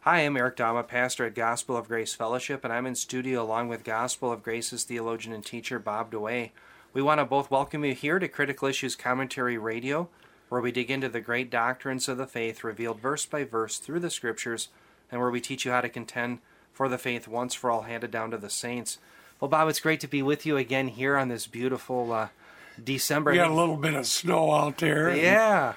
Hi, I'm Eric Dama, pastor at Gospel of Grace Fellowship, and I'm in studio along with Gospel of Grace's theologian and teacher, Bob DeWay. We want to both welcome you here to Critical Issues Commentary Radio, where we dig into the great doctrines of the faith revealed verse by verse through the Scriptures, and where we teach you how to contend for the faith once for all handed down to the saints. Well, Bob, it's great to be with you again here on this beautiful December. We got a little bit of snow out there. Yeah.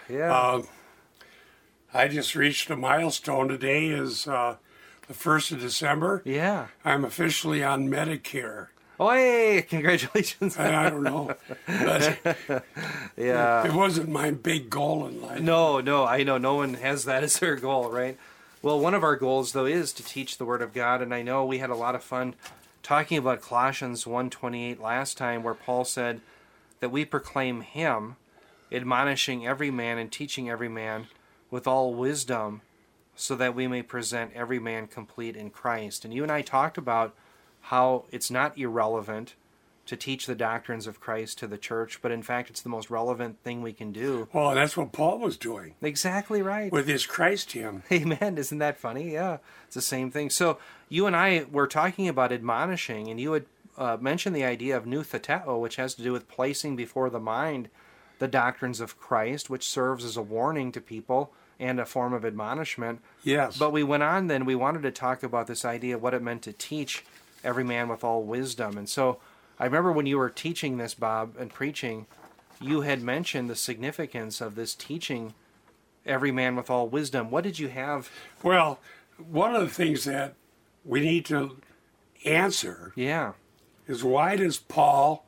I just reached a milestone. Today is the 1st of December. Yeah. I'm officially on Medicare. Oh, hey, congratulations. I don't know. But Yeah. it wasn't my big goal in life. No, I know no one has that as their goal, right? Well, one of our goals, though, is to teach the Word of God, and I know we had a lot of fun talking about Colossians 1:28 last time, where Paul said that we proclaim Him, admonishing every man and teaching every man with all wisdom, so that we may present every man complete in Christ. And you and I talked about how it's not irrelevant to teach the doctrines of Christ to the church, but in fact it's the most relevant thing we can do. Well, and that's what Paul was doing Exactly right. with his Christ hymn. Amen. Isn't that funny? Yeah, it's the same thing. So you and I were talking about admonishing, and you had mentioned the idea of noutheteo, which has to do with placing before the mind the doctrines of Christ, which serves as a warning to people and a form of admonishment. Yes. But we went on then, we wanted to talk about this idea of what it meant to teach every man with all wisdom. And so I remember when you were teaching this, Bob, and preaching, you had mentioned the significance of this teaching every man with all wisdom. What did you have? Well, one of the things that we need to answer Yeah. is, why does Paul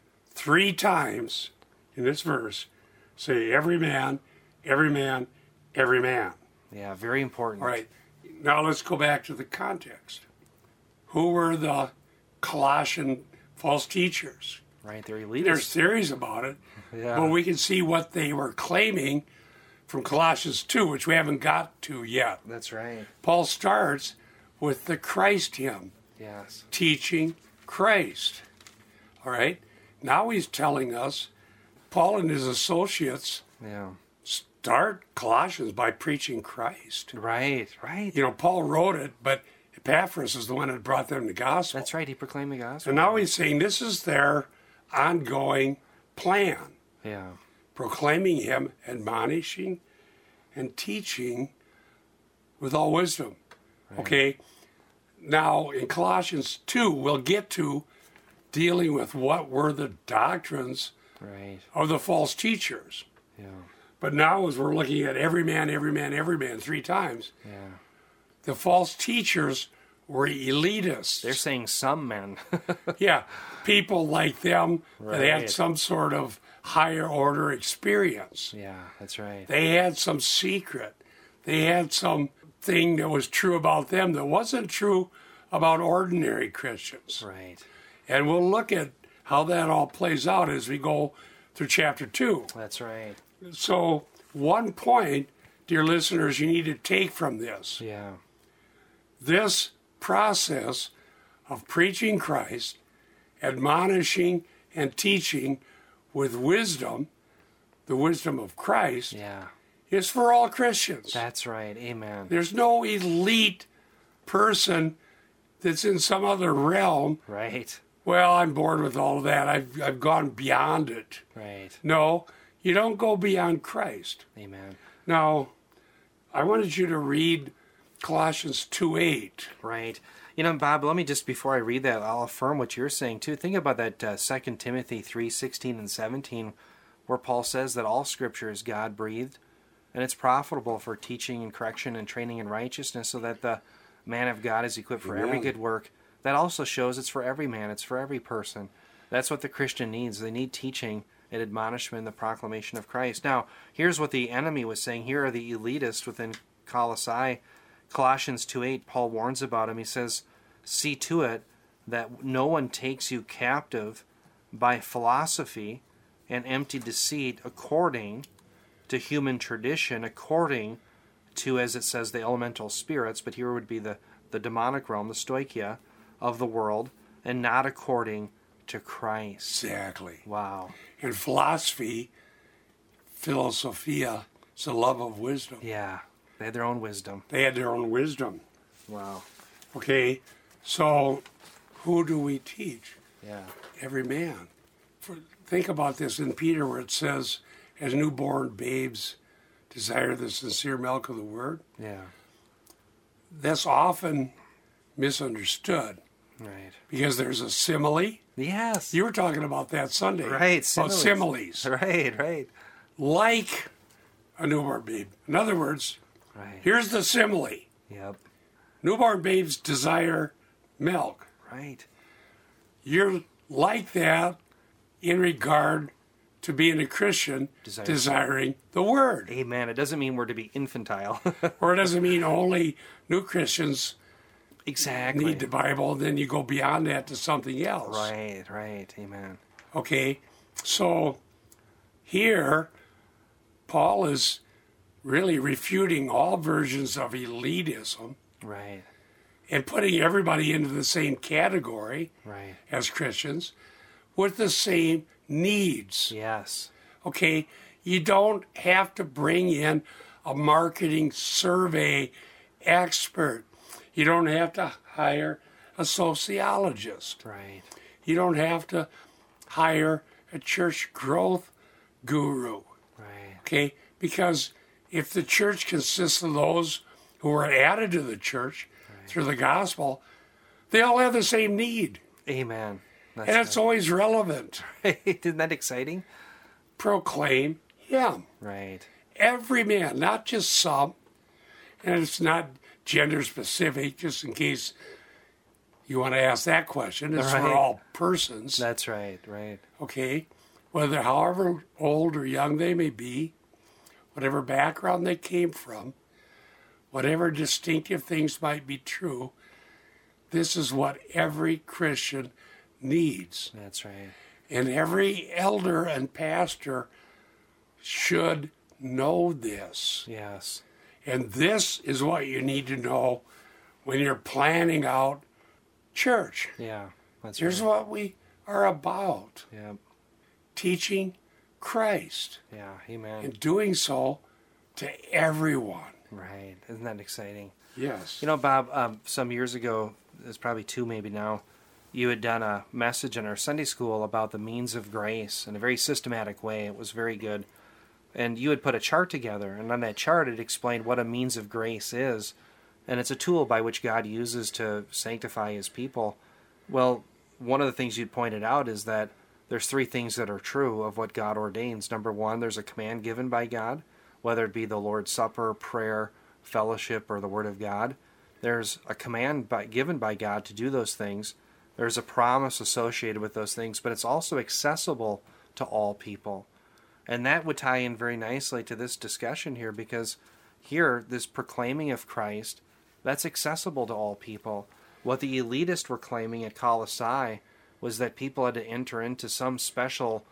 3 times in this verse say every man, every man, every man? Yeah, very important. All right. Now let's go back to the context. Who were the Colossian false teachers? Right, they're elitist. There's theories about it, Yeah. but we can see what they were claiming from Colossians 2, which we haven't got to yet. That's right. Paul starts with the Christ hymn, Yes. teaching Christ. All right? Now he's telling us, Paul and his associates Yeah. start Colossians by preaching Christ. Right. You know, Paul wrote it, but Epaphras is the one that brought them the gospel. That's right, he proclaimed the gospel. And now he's saying this is their ongoing plan, Yeah. proclaiming him, admonishing, and teaching with all wisdom. Right. Okay? Now, in Colossians 2, we'll get to dealing with what were the doctrines Right. of the false teachers. Yeah. But now, as we're looking at every man, every man, every man 3 times, Yeah. the false teachers were elitists. They're saying some men. Yeah, people like them that Right. had some sort of higher order experience. Yeah, that's right. They had some secret. They had some thing that was true about them that wasn't true about ordinary Christians. Right. And we'll look at how that all plays out as we go through chapter 2. That's right. So, one point, dear listeners, you need to take from this. Yeah. This process of preaching Christ, admonishing and teaching with wisdom, the wisdom of Christ, Yeah. is for all Christians. That's right. Amen. There's no elite person that's in some other realm. Right. Well, I'm bored with all of that. I've gone beyond it. Right. No, you don't go beyond Christ. Amen. Now, I wanted you to read Colossians 2:8. Right. You know, Bob, let me just, before I read that, I'll affirm what you're saying, too. Think about that 2 Timothy 3:16 and 17, where Paul says that all Scripture is God-breathed, and it's profitable for teaching and correction and training in righteousness, so that the man of God is equipped for every Amen. good work. That also shows it's for every man, it's for every person. That's what the Christian needs. They need teaching and admonishment, the proclamation of Christ. Now, here's what the enemy was saying. Here are the elitists within Colossae. Colossians 2:8, Paul warns about him. He says, see to it that no one takes you captive by philosophy and empty deceit according to human tradition, according to, as it says, the elemental spirits, but here would be the demonic realm, the stoichia of the world, and not according to Christ. Exactly. Wow. And philosophy, philosophia, is the love of wisdom. Yeah. They had their own wisdom. They had their own wisdom. Wow. Okay, so who do we teach? Yeah. Every man. Think about this in Peter where it says, as newborn babes desire the sincere milk of the word. Yeah. That's often misunderstood Right. because there's a simile. Yes. You were talking about that Sunday. Right. About similes. Right. Right. Like a newborn babe. In other words, Right. here's the simile. Yep. Newborn babes desire milk. Right. You're like that in regard to being a Christian, desiring the Word. Amen. It doesn't mean we're to be infantile. Or it doesn't mean only new Christians Exactly. need the Bible, then you go beyond that to something else. Right. Right. Amen. Okay, so here, Paul is really refuting all versions of elitism Right. and putting everybody into the same category Right. as Christians with the same needs. Yes. Okay, you don't have to bring in a marketing survey expert. You don't have to hire a sociologist. Right. You don't have to hire a church growth guru. Right. Okay, because if the church consists of those who are added to the church through the gospel, they all have the same need. Amen. That's And it's always relevant. right. Isn't that exciting? Proclaim Him. Right. Every man, not just some. And it's not gender specific, just in case you want to ask that question. It's Right. for all persons. That's right. Right. Okay? Whether however old or young they may be, whatever background they came from, whatever distinctive things might be true, this is what every Christian needs. That's right. And every elder and pastor should know this. Yes. And this is what you need to know when you're planning out church. Yeah. That's Here's right. what we are about. Yeah. Teaching Christ Yeah. Amen. and doing so to everyone. Right. Isn't that exciting? Yes. You know, Bob, some years ago, it's probably 2 maybe now, you had done a message in our Sunday school about the means of grace in a very systematic way. It was very good. And you had put a chart together, and on that chart it explained what a means of grace is. And it's a tool by which God uses to sanctify his people. Well, one of the things you'd pointed out is that there's 3 things that are true of what God ordains. Number 1, there's a command given by God, whether it be the Lord's Supper, prayer, fellowship, or the Word of God. There's a command given by God to do those things. There's a promise associated with those things, but it's also accessible to all people. And that would tie in very nicely to this discussion here, because here, this proclaiming of Christ, that's accessible to all people. What the elitists were claiming at Colossae was that people had to enter into some special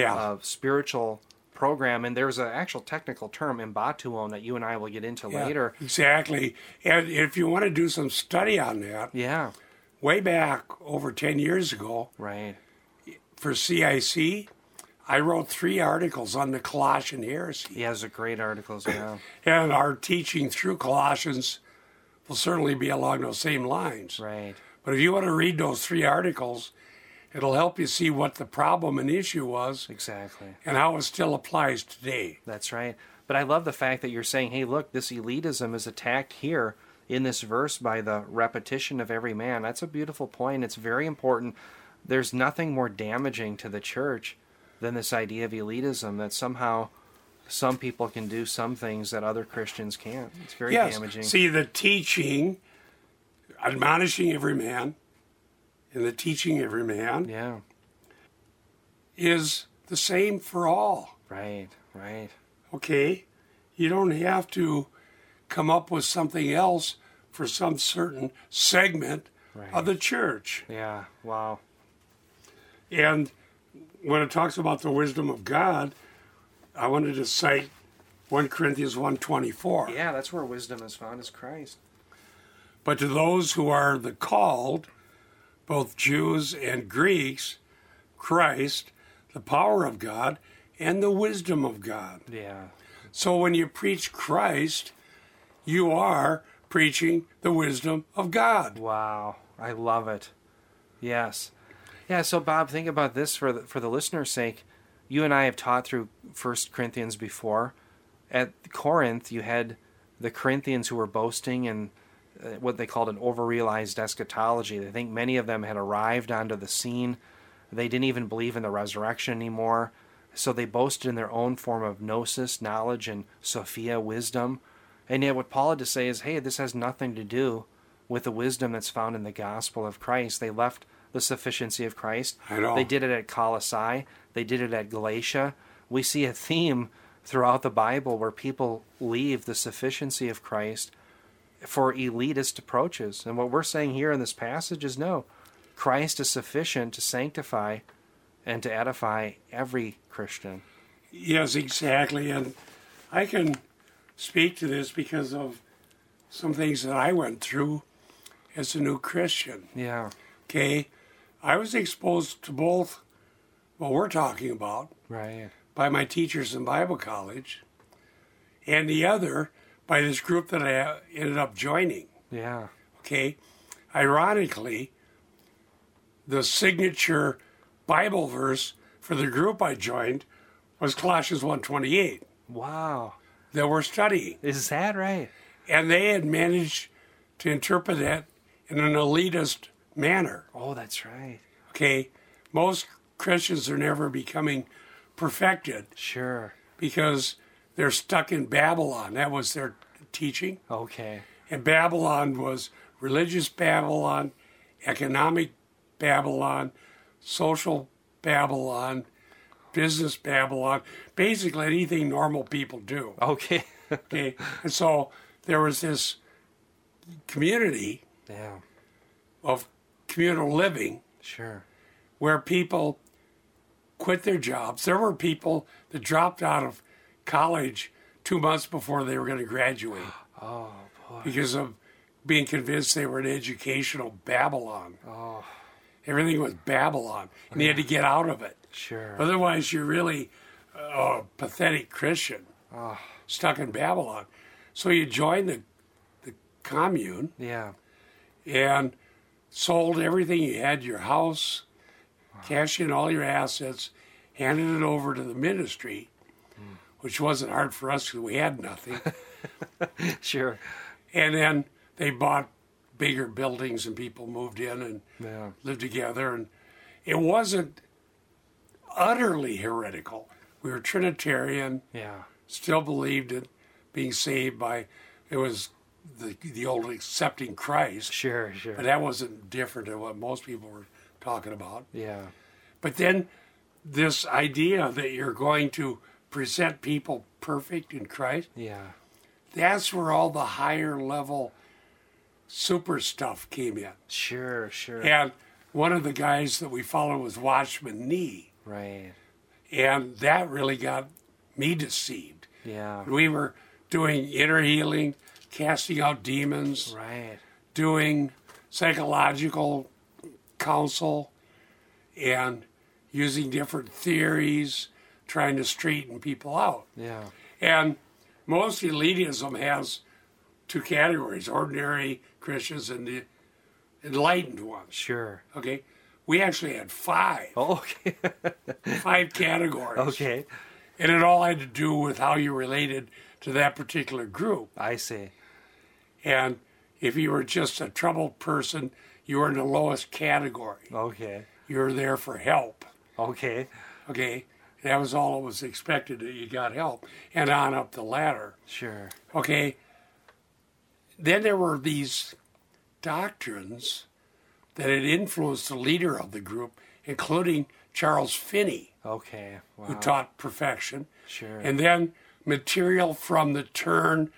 spiritual program, and there's an actual technical term, embatuon, that you and I will get into later. Exactly. And if you want to do some study on that, Yeah, way back over 10 years ago right. for CIC, I wrote 3 articles on the Colossian heresy. Yeah, those are great articles, yeah. And our teaching through Colossians will certainly be along those same lines. Right. But if you want to read those 3 articles, it'll help you see what the problem and issue was Exactly. and how it still applies today. That's right. But I love the fact that you're saying, hey, look, this elitism is attacked here in this verse by the repetition of every man. That's a beautiful point. It's very important. There's nothing more damaging to the church than this idea of elitism, that somehow some people can do some things that other Christians can't. It's very damaging. See, the teaching, admonishing every man, and the teaching every man Yeah, is the same for all. right, right. Okay? You don't have to come up with something else for some certain segment Right. of the church. Yeah, wow. And when it talks about the wisdom of God, I wanted to cite 1 Corinthians 1:24. Yeah, that's where wisdom is found, is Christ. But to those who are the called, both Jews and Greeks, Christ, the power of God, and the wisdom of God. Yeah, So when you preach Christ, you are preaching the wisdom of God. Wow. I love it. Yes. Yeah, so Bob, think about this for the listener's sake. You and I have taught through 1 Corinthians before. At Corinth, you had the Corinthians who were boasting in what they called an overrealized eschatology. I think many of them had arrived onto the scene. They didn't even believe in the resurrection anymore. So they boasted in their own form of gnosis, knowledge, and Sophia, wisdom. And yet what Paul had to say is, hey, this has nothing to do with the wisdom that's found in the gospel of Christ. They left the sufficiency of Christ. I know. They did it at Colossae. They did it at Galatia. We see a theme throughout the Bible where people leave the sufficiency of Christ for elitist approaches. And what we're saying here in this passage is no, Christ is sufficient to sanctify and to edify every Christian. Yes, exactly. And I can speak to this because of some things that I went through as a new Christian. Yeah. Okay? I was exposed to both what we're talking about Right. by my teachers in Bible college, and the other by this group that I ended up joining. Yeah. Okay? Ironically, the signature Bible verse for the group I joined was Colossians 1:28 Wow. that we're studying. Is that right? And they had managed to interpret that in an elitist manner. Oh, that's right. Okay? Most Christians are never becoming perfected Sure. because they're stuck in Babylon. That was their teaching. Okay. And Babylon was religious Babylon, economic Babylon, social Babylon, business Babylon, basically anything normal people do. Okay. Okay, and so there was this community Yeah. of communal living Sure. where people quit their jobs. There were people that dropped out of college 2 months before they were going to graduate Oh, boy. because of being convinced they were in educational Babylon. Oh, Everything was Babylon, and you had to get out of it. sure. Otherwise, you're really a pathetic Christian Oh, stuck in Babylon. So you joined the commune yeah. and sold everything you had, your house, cashed in all your assets, handed it over to the ministry, which wasn't hard for us because we had nothing. Sure. And then they bought bigger buildings and people moved in and Yeah. lived together. And it wasn't utterly heretical. We were Trinitarian, Yeah. still believed in being saved by, it was the old accepting Christ, Sure, sure. but that wasn't different than what most people were talking about. Yeah. But then this idea that you're going to present people perfect in Christ, Yeah. that's where all the higher level super stuff came in. Sure, sure. And one of the guys that we followed was Watchman Nee, Right. and that really got me deceived. Yeah. We were doing inner healing, casting out demons, Right. doing psychological counsel, and using different theories, trying to straighten people out. Yeah. And most elitism has two categories, ordinary Christians and the enlightened ones. Sure. Okay? We actually had five Oh, okay. categories. Okay. And it all had to do with how you related to that particular group. I see. And if you were just a troubled person, you were in the lowest category. Okay. You were there for help. Okay. Okay? That was all that was expected, that you got help. And on up the ladder. Sure. Okay? Then there were these doctrines that had influenced the leader of the group, including Charles Finney, Okay. Wow. who taught perfection. Sure. And then material from the turn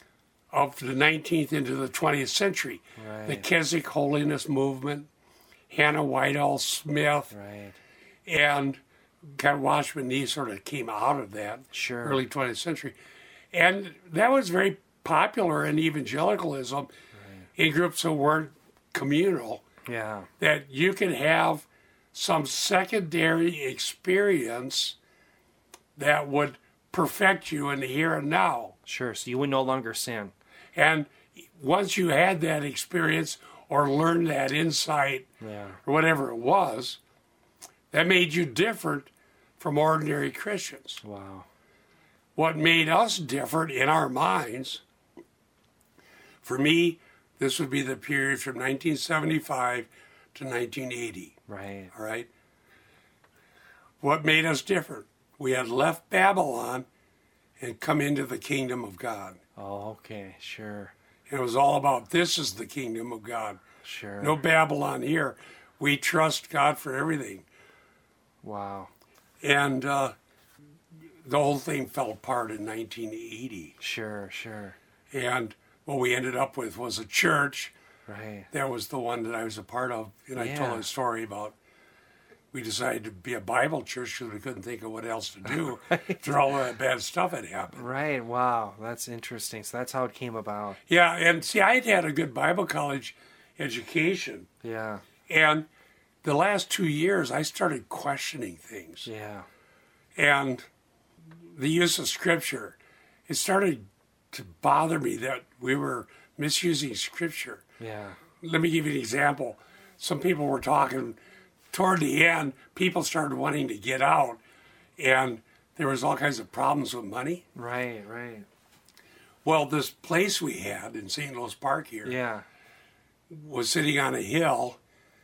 of the 19th into the 20th century. Right. The Keswick Holiness Movement, Hannah Whitall Smith, Right. and kind of Watchman Nee sort of came out of that Sure. early 20th century. And that was very popular in evangelicalism in groups that weren't communal, Yeah. that you could have some secondary experience that would perfect you in the here and now. Sure. So you would no longer sin. And once you had that experience or learned that insight Yeah. or whatever it was, that made you different from ordinary Christians. Wow. What made us different in our minds, for me, this would be the period from 1975 to 1980. Right. All right? What made us different? We had left Babylon and come into the kingdom of God. Oh, okay. Sure. And it was all about this is the kingdom of God. Sure. No Babylon here. We trust God for everything. Wow. And the whole thing fell apart in 1980. Sure. Sure. And what we ended up with was a church. Right. That was the one that I was a part of. And I Yeah. told a story about we decided to be a Bible church because we couldn't think of what else to do after all that bad stuff had happened. Right. Wow. That's interesting. So that's how it came about. Yeah, and see, I had had a good Bible college education. Yeah. And the last 2 years, I started questioning things. Yeah. And the use of Scripture, it started to bother me that we were misusing Scripture. Yeah. Let me give you an example. Some people were talking, toward the end, people started wanting to get out, and there was all kinds of problems with money. Right. Right. Well, this place we had in St. Louis Park here Yeah. was sitting on a hill,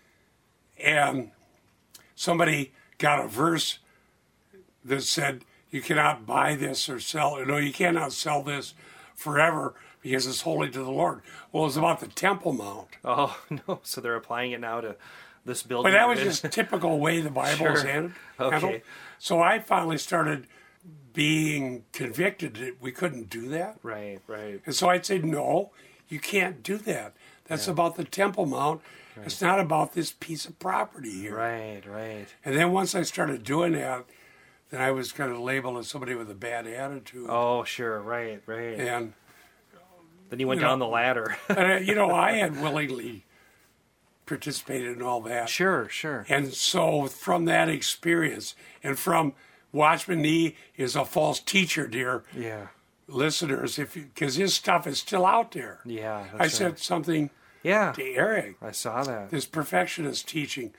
and somebody got a verse that said, you cannot buy this or sell it. No, you cannot sell this forever because it's holy to the Lord. Well, it was about the Temple Mount. Oh no. So they're applying it now to this building. But that was just typical way the Bible is Sure. handled. Okay. So I finally started being convicted that we couldn't do that. Right. Right. And so I'd say, no, you can't do that. That's about the Temple Mount. Right. It's not about this piece of property here. Right. Right. And then once I started doing that, then I was kind of labeled as somebody with a bad attitude. Oh, sure. Right. Right. And, Then you went you know, down the ladder. I had willingly participated in all that. Sure. Sure. And so from that experience, and from Watchman Nee is a false teacher, dear Yeah. listeners, because his stuff is still out there. Yeah. That's I right. said something Yeah. to Eric, I saw that. this perfectionist teaching.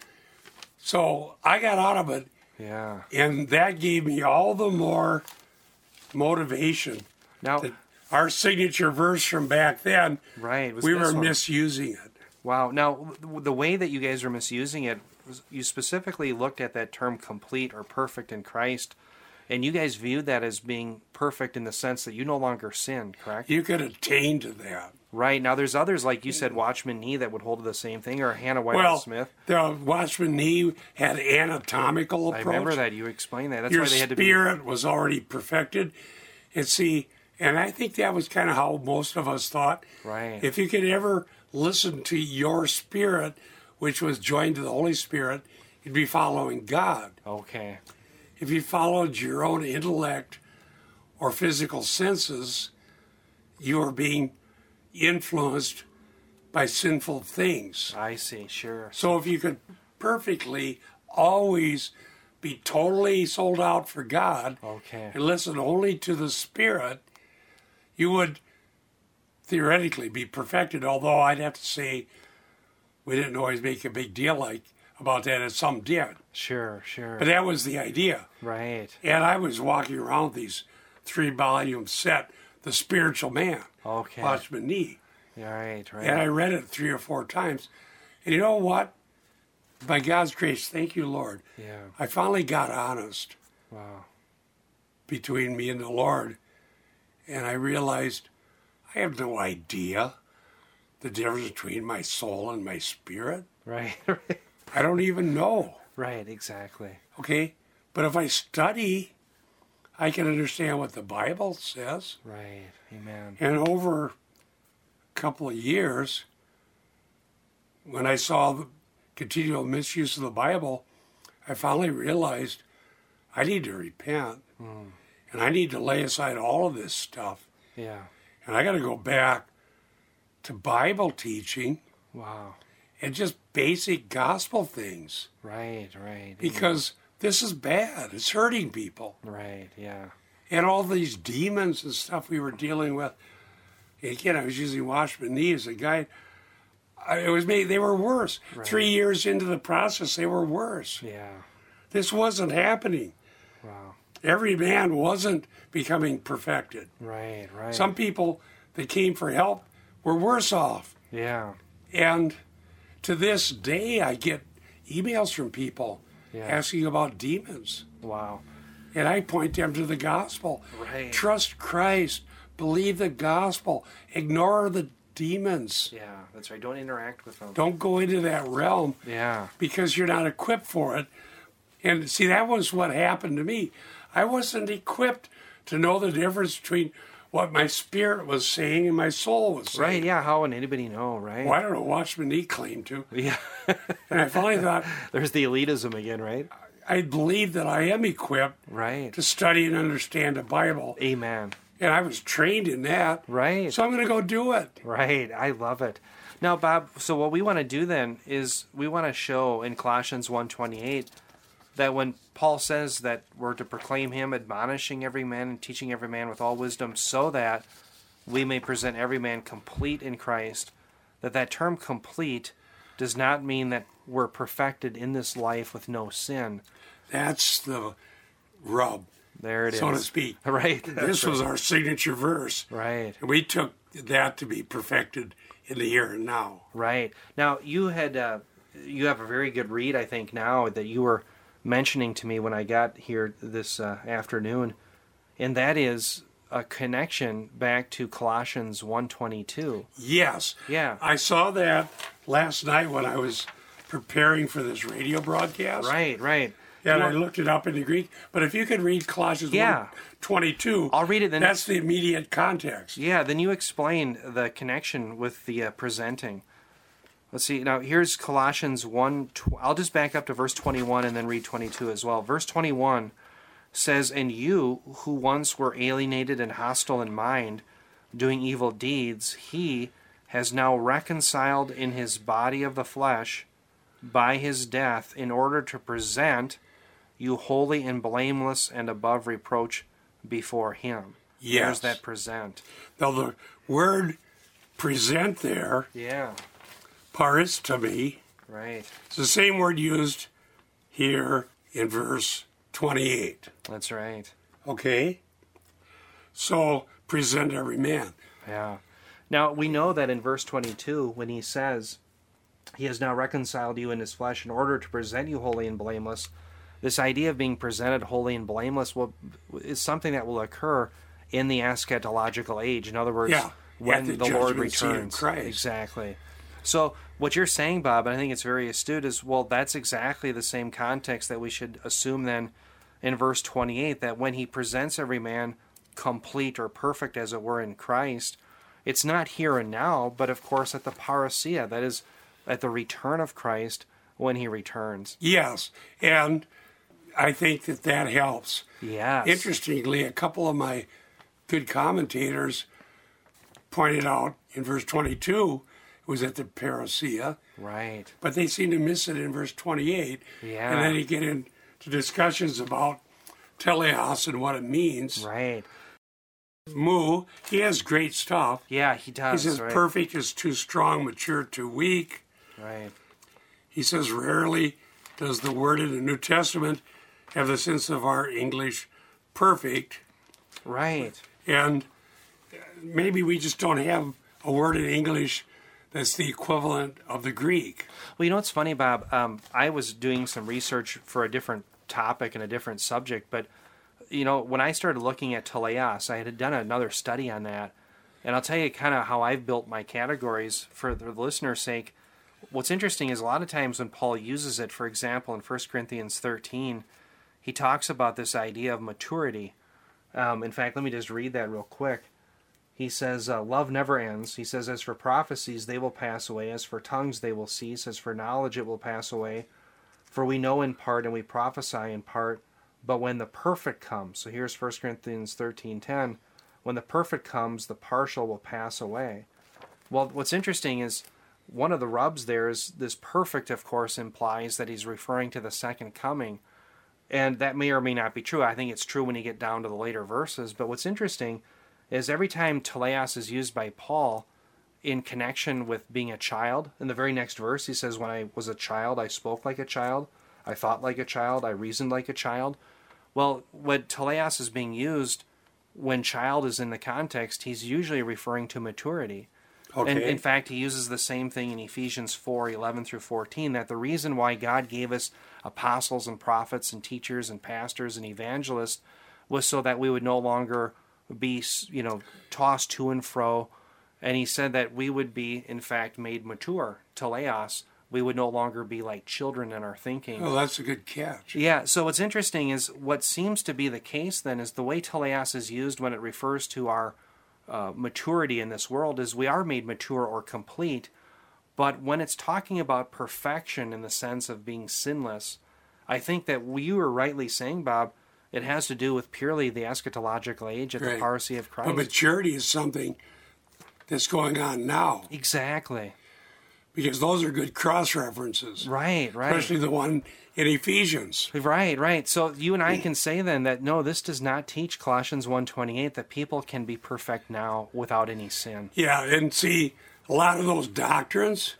So I got out of it, Yeah. and that gave me all the more motivation. Now. That our signature verse from back then, Right. Was we this were one. misusing it. Wow. Now, the way that you guys were misusing it, you specifically looked at that term complete or perfect in Christ, and you guys viewed that as being perfect in the sense that you no longer sin, correct? You could attain to that. Right. Now, there's others, like you said, Watchman Nee, that would hold to the same thing, or Hannah White Well, Smith. the Watchman Nee had anatomical I approach. remember that. You explained that. That's Your why they had to be. spirit was already perfected. And see, and I think that was kind of how most of us thought. Right. If you could ever listen to your spirit, which was joined to the Holy Spirit, you'd be following God. Okay. If you followed your own intellect or physical senses, you were being influenced by sinful things. I see. Sure. So if you could perfectly always be totally sold out for God Okay. and listen only to the Spirit, you would theoretically be perfected, although I'd have to say we didn't always make a big deal about that, as some did. Sure. Sure. But that was the idea. Right. And I was walking around with these 3-volume set, The Spiritual Man, Okay. Watchman Nee. Right. Right. And I read it 3 or 4 times. And you know what? By God's grace, thank you, Lord. Yeah. I finally got honest Wow. between me and the Lord. And I realized I have no idea the difference between my soul and my spirit. Right. Right. I don't even know. Right. Exactly. Okay? But if I study, I can understand what the Bible says. Right. Amen. And over a couple of years, when I saw the continual misuse of the Bible, I finally realized I need to repent. And I need to lay aside all of this stuff. Yeah. And I got to go back to Bible teaching Wow. and just basic gospel things. Right. Right. Because this is bad. It's hurting people. Right. Yeah. And all these demons and stuff we were dealing with, And again, I was using Watchman Nee as a guide. They were worse. Right. 3 years into the process, they were worse. Yeah. This wasn't happening. Wow. Every man wasn't becoming perfected. Right, right. Some people that came for help were worse off. Yeah. And to this day, I get emails from people Yeah. asking about demons. Wow. And I point them to the gospel. Right. Trust Christ. Believe the gospel. Ignore the demons. Yeah, that's right. Don't interact with them. Don't go into that realm Yeah. because you're not equipped for it. And see, that was what happened to me. I wasn't equipped to know the difference between what my spirit was saying and my soul was saying. Right, yeah. How would anybody know, right? Well, I don't know. Watchman Nee claimed to. Yeah. And I finally thought, There's the elitism again, right? I believe that I am equipped Right. to study and understand the Bible. Amen. And I was trained in that. Right. So I'm going to go do it. Right. I love it. Now, Bob, so what we want to do then is we want to show in Colossians 1:28 that when Paul says that we're to proclaim him, admonishing every man and teaching every man with all wisdom, so that we may present every man complete in Christ, that term complete does not mean that we're perfected in this life with no sin. That's the rub, There it is. so to speak. Right. This was our signature verse. Right. And we took that to be perfected in the here and now. Right. Now, you have a very good read, I think, now that you were mentioning to me when I got here this afternoon, and that is a connection back to Colossians 1:22. Yes. Yeah. I saw that last night when I was preparing for this radio broadcast. Right, right. And I looked it up in the Greek. But if you could read Colossians Yeah. 1:22, I'll read it then. That's the immediate context. Yeah, then you explain the connection with the presenting. Let's see. Now, here's Colossians 1. I'll just back up to verse 21 and then read 22 as well. Verse 21 says, "And you, who once were alienated and hostile in mind, doing evil deeds, he has now reconciled in his body of the flesh by his death, in order to present you holy and blameless and above reproach before him." Yes. There's that present. Now, the word present there, Yeah, paristemi, right. it's the same word used here in verse 28. That's right. Okay? So, present every man. Yeah. Now, we know that in verse 22, when he says, he has now reconciled you in his flesh in order to present you holy and blameless, this idea of being presented holy and blameless is something that will occur in the eschatological age. In other words, Yeah, when at the the Lord judgment seat of returns. Christ. Exactly. So what you're saying, Bob, and I think it's very astute, is, well, that's exactly the same context that we should assume then in verse 28, that when he presents every man complete or perfect, as it were, in Christ, it's not here and now, but of course at the parousia, that is, at the return of Christ when he returns. Yes, and I think that helps. Yes. Interestingly, a couple of my good commentators pointed out in verse 22 it was at the parousia, Right. but they seem to miss it in verse 28. Yeah. And then you get into discussions about teleos and what it means. Right. Mu, he has great stuff. Yeah, he He does. says right? perfect is too strong, mature too weak. Right. He says rarely does the word in the New Testament have the sense of our English perfect. Right. And maybe we just don't have a word in English that's the equivalent of the Greek. Well, you know what's funny, Bob? I was doing some research for a different topic and a different subject, but when I started looking at teleos, I had done another study on that, and I'll tell you kind of how I've built my categories for the listener's sake. What's interesting is a lot of times when Paul uses it, for example, in 1 Corinthians 13, he talks about this idea of maturity. In fact, let me just read that real quick. He says, love never ends. He says, as for prophecies, they will pass away. As for tongues, they will cease. As for knowledge, it will pass away. For we know in part and we prophesy in part. But when the perfect comes, so here's 1 Corinthians 13:10, when the perfect comes, the partial will pass away. Well, what's interesting is one of the rubs there is this perfect, of course, implies that he's referring to the second coming. And that may or may not be true. I think it's true when you get down to the later verses. But what's interesting is every time teleos is used by Paul in connection with being a child, in the very next verse he says, when I was a child, I spoke like a child, I thought like a child, I reasoned like a child. Well, when teleos is being used, when child is in the context, he's usually referring to maturity. Okay. And in fact, he uses the same thing in Ephesians 4:11 through 14, that the reason why God gave us apostles and prophets and teachers and pastors and evangelists was so that we would no longer be, tossed to and fro. And he said that we would be, in fact, made mature, teleos. We would no longer be like children in our thinking. Oh, that's a good catch. Yeah, so what's interesting is what seems to be the case then is the way teleos is used when it refers to our maturity in this world is we are made mature or complete, but when it's talking about perfection in the sense of being sinless, I think that you were rightly saying, Bob, it has to do with purely the eschatological age at the parousia of Christ. But maturity is something that's going on now. Exactly. Because those are good cross-references. Right. Especially the one in Ephesians. Right. So you and I can say then that, no, this does not teach Colossians 1:28 that people can be perfect now without any sin. Yeah, and see, a lot of those doctrines,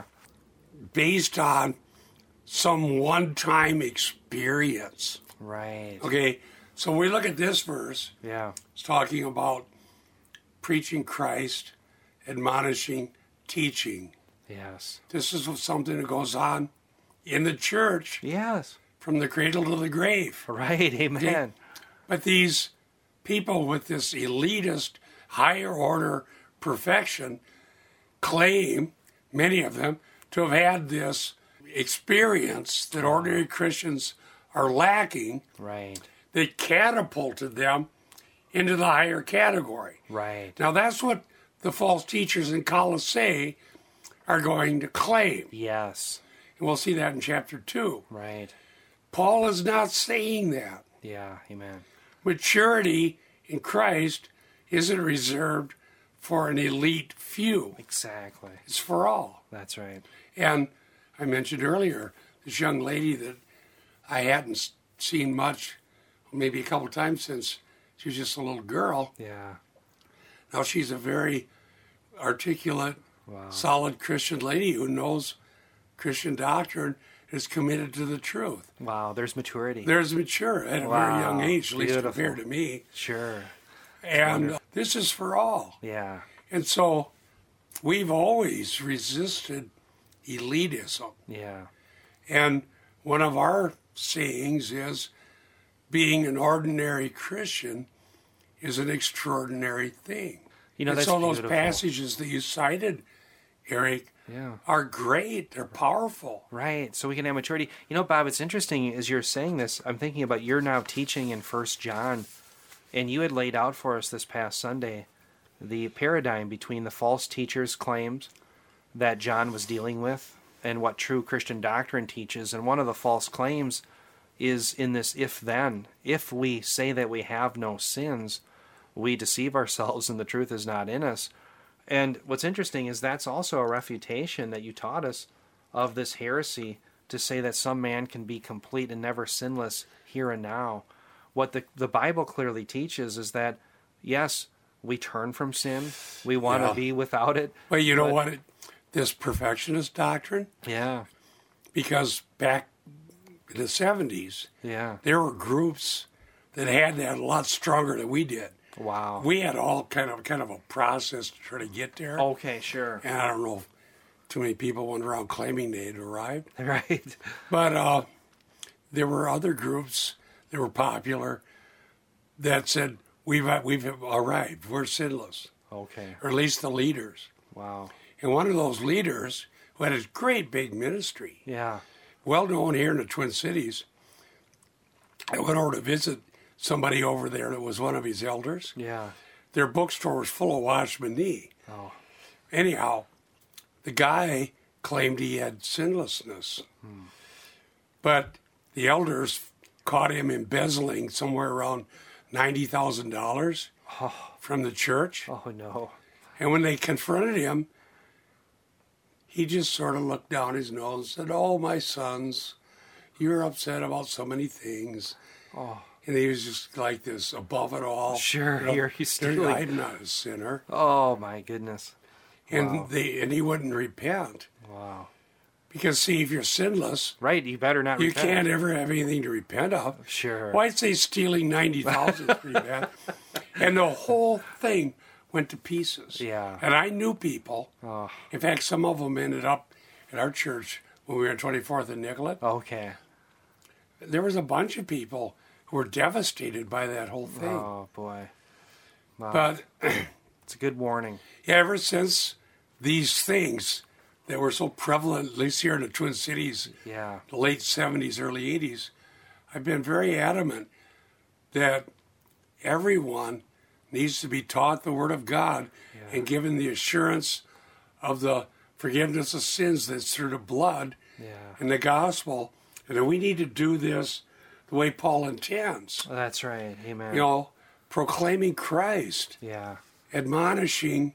based on some one-time experience. Right. Okay, so we look at this verse. Yeah. It's talking about preaching Christ, admonishing, teaching. Yes. This is something that goes on in the church. Yes. From the cradle to the grave. Right. Amen. Okay? But these people with this elitist, higher order perfection claim, many of them, to have had this experience that ordinary Christians are lacking. Right. That catapulted them into the higher category. Right. Now that's what the false teachers in Colossae are going to claim. Yes. And we'll see that in chapter 2. Right. Paul is not saying that. Yeah. Amen. Maturity in Christ isn't reserved for an elite few. Exactly. It's for all. That's right. And I mentioned earlier this young lady that I hadn't seen much, maybe a couple times since she was just a little girl. Yeah. Now she's a very articulate, solid Christian lady who knows Christian doctrine, is committed to the truth. Wow, there's maturity. There's mature at a very young age, at least compared to me. Sure. And this is for all. Yeah. And so we've always resisted elitism. Yeah. And one of our sayings is being an ordinary Christian is an extraordinary thing. You know, and that's so those beautiful. passages that you cited, Eric, are great. They're powerful. Right. So we can have maturity. You know, Bob, it's interesting as you're saying this, I'm thinking about you're now teaching in 1 John, and you had laid out for us this past Sunday the paradigm between the false teachers' claims that John was dealing with and what true Christian doctrine teaches. And one of the false claims is in this if-then. If we say that we have no sins, we deceive ourselves and the truth is not in us. And what's interesting is that's also a refutation that you taught us of this heresy to say that some man can be complete and never sinless here and now. What the Bible clearly teaches is that, yes, we turn from sin. We want to be without it. Well, you know what? This perfectionist doctrine? Yeah. Because back in the 70s, there were groups that had that a lot stronger than we did. Wow. We had all kind of a process to try to get there. Okay, sure. And I don't know if too many people went around claiming they'd arrived. Right. But there were other groups that were popular that said, we've arrived, we're sinless. Okay. Or at least the leaders. Wow. And one of those leaders, who had a great big ministry, well known here in the Twin Cities, I went over to visit somebody over there that was one of his elders. Yeah. Their bookstore was full of Watchman Nee. Oh. Anyhow, the guy claimed he had sinlessness. But the elders caught him embezzling somewhere around $90,000 from the church. Oh, no. And when they confronted him, he just sort of looked down his nose and said, "Oh, my sons, you're upset about so many things." Oh. and he was just like this above it all. Sure, he's I'm stealing. not a sinner. Oh my goodness. And Wow. and he wouldn't repent. Wow. Because see, if you're sinless, Right, you better not you repent. can't ever have anything to repent of. Sure. Well, I'd say stealing 90,000 is pretty bad. And the whole thing went to pieces. Yeah. And I knew people. Oh, In fact, some of them ended up at our church when we were on 24th and Nicollet. okay. There was a bunch of people who were devastated by that whole thing. Oh boy. Wow. But It's a good warning. ever since these things that were so prevalent, at least here in the Twin Cities, Yeah. the late 70s, early 80s, I've been very adamant that everyone needs to be taught the Word of God and given the assurance of the forgiveness of sins that's through the blood Yeah. and the gospel. And that we need to do this the way Paul intends. That's right. Amen. You know, proclaiming Christ, Yeah. admonishing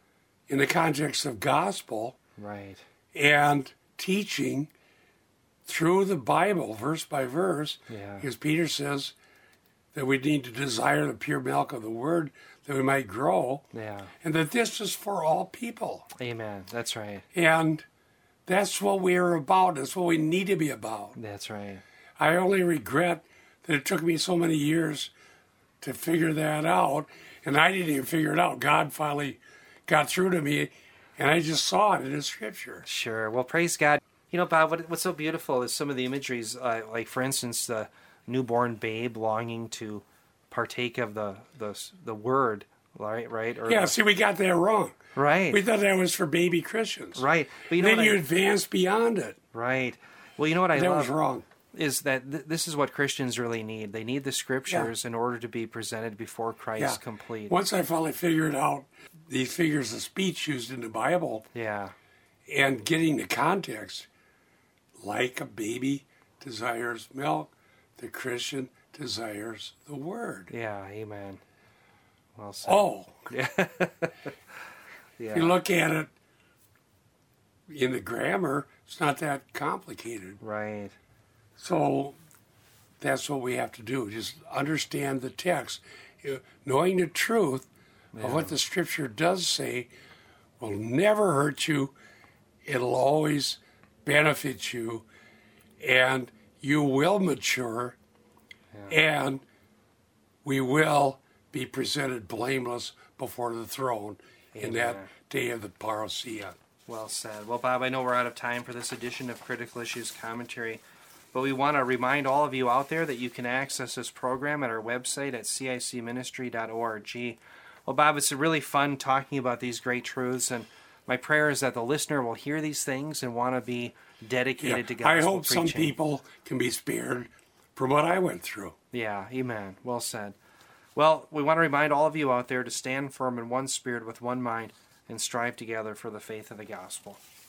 in the context of gospel, Right. and teaching through the Bible, verse by verse, Yeah. because Peter says that we need to desire the pure milk of the Word that we might grow, Yeah. and that this is for all people. Amen. That's right. And that's what we're about. That's what we need to be about. That's right. I only regret that it took me so many years to figure that out, and I didn't even figure it out. God finally got through to me, and I just saw it in the Scripture. Sure. Well, praise God. You know, Bob, what's so beautiful is some of the imageries, like, for instance, the newborn babe longing to partake of the word, right? Right? Or Yeah, see, we got that wrong. right. We thought that was for baby Christians. Right. But you know Then what you I- advance beyond it. right. Well, you know what I That love was wrong. is that this is what Christians really need. They need the Scriptures in order to be presented before Christ Yeah. complete. Once I finally figured out these figures of speech used in the Bible Yeah. and getting the context, like a baby desires milk, the Christian desires the Word. Yeah. Amen. Well said. Oh, Yeah. if you look at it in the grammar, it's not that complicated. Right. So that's what we have to do. Just understand the text. Knowing the truth of what the Scripture does say will never hurt you. It'll always benefit you. And you will mature. And we will be presented blameless before the throne in that Amen. day of the parousia. Well said. Well, Bob, I know we're out of time for this edition of Critical Issues Commentary, but we want to remind all of you out there that you can access this program at our website at cicministry.org. Well, Bob, it's really fun talking about these great truths, and my prayer is that the listener will hear these things and want to be dedicated to gospel I hope some preaching. people can be spared from what I went through. Yeah, amen. Well said. Well, we want to remind all of you out there to stand firm in one spirit with one mind and strive together for the faith of the gospel.